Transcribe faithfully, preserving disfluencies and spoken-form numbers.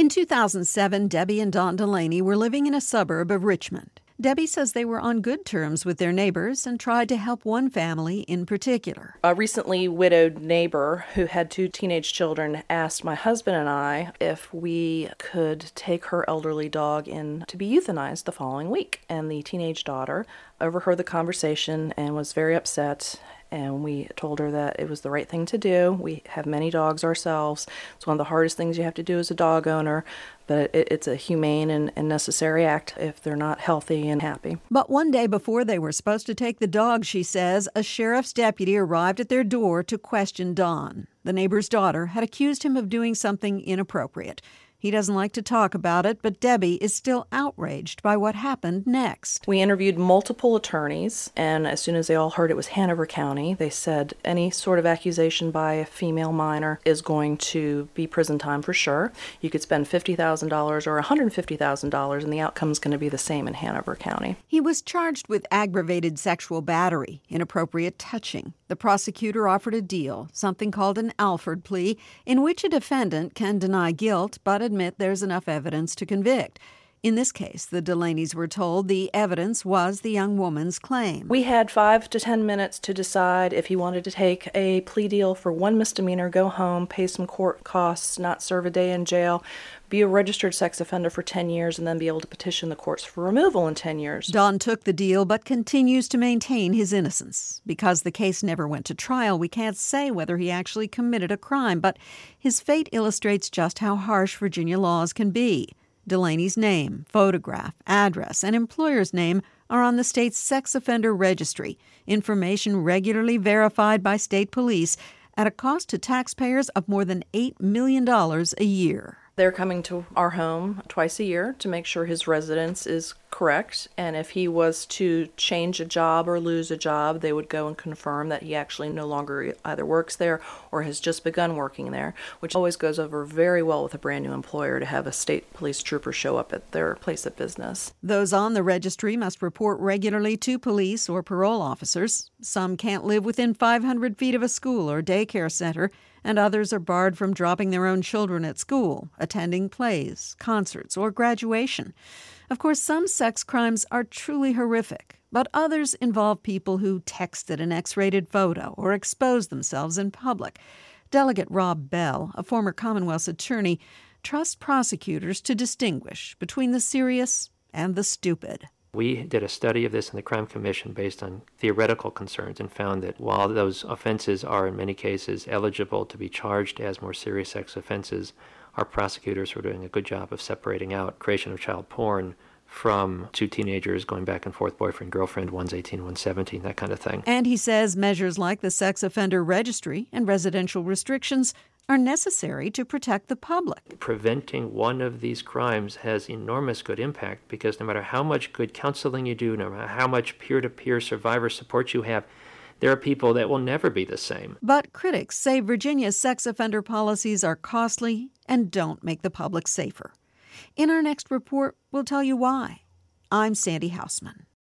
In two thousand seven, Debbie and Don Delaney were living in a suburb of Richmond. Debbie says they were on good terms with their neighbors and tried to help one family in particular. A recently widowed neighbor who had two teenage children asked my husband and I if we could take her elderly dog in to be euthanized the following week. And the teenage daughter overheard the conversation and was very upset. And we told her that it was the right thing to do. We have many dogs ourselves. It's one of the hardest things you have to do as a dog owner, but it, it's a humane and, and necessary act if they're not healthy and happy. But one day before they were supposed to take the dog, she says, a sheriff's deputy arrived at their door to question Don. The neighbor's daughter had accused him of doing something inappropriate. He doesn't like to talk about it, but Debbie is still outraged by what happened next. We interviewed multiple attorneys, and as soon as they all heard it was Hanover County, they said any sort of accusation by a female minor is going to be prison time for sure. You could spend fifty thousand dollars or one hundred fifty thousand dollars, and the outcome is going to be the same in Hanover County. He was charged with aggravated sexual battery, inappropriate touching. The prosecutor offered a deal, something called an Alford plea, in which a defendant can deny guilt but admit there's enough evidence to convict. In this case, the Delaneys were told the evidence was the young woman's claim. We had five to ten minutes to decide if he wanted to take a plea deal for one misdemeanor, go home, pay some court costs, not serve a day in jail, be a registered sex offender for ten years, and then be able to petition the courts for removal in ten years. Don took the deal but continues to maintain his innocence. Because the case never went to trial, we can't say whether he actually committed a crime, but his fate illustrates just how harsh Virginia laws can be. Delaney's name, photograph, address, and employer's name are on the state's sex offender registry, information regularly verified by state police at a cost to taxpayers of more than eight million dollars a year. They're coming to our home twice a year to make sure his residence is correct. And if he was to change a job or lose a job, they would go and confirm that he actually no longer either works there or has just begun working there, which always goes over very well with a brand new employer to have a state police trooper show up at their place of business. Those on the registry must report regularly to police or parole officers. Some can't live within five hundred feet of a school or daycare center, and others are barred from dropping their own children at school, attending plays, concerts, or graduation. Of course, some sex crimes are truly horrific, but others involve people who texted an X-rated photo or exposed themselves in public. Delegate Rob Bell, a former Commonwealth's attorney, trusts prosecutors to distinguish between the serious and the stupid. We did a study of this in the Crime Commission based on theoretical concerns and found that while those offenses are in many cases eligible to be charged as more serious sex offenses, our prosecutors were doing a good job of separating out creation of child porn from two teenagers going back and forth, boyfriend, girlfriend, one's eighteen, one's seventeen, that kind of thing. And he says measures like the sex offender registry and residential restrictions are necessary to protect the public. Preventing one of these crimes has enormous good impact because no matter how much good counseling you do, no matter how much peer-to-peer survivor support you have, there are people that will never be the same. But critics say Virginia's sex offender policies are costly and don't make the public safer. In our next report, we'll tell you why. I'm Sandy Hausman.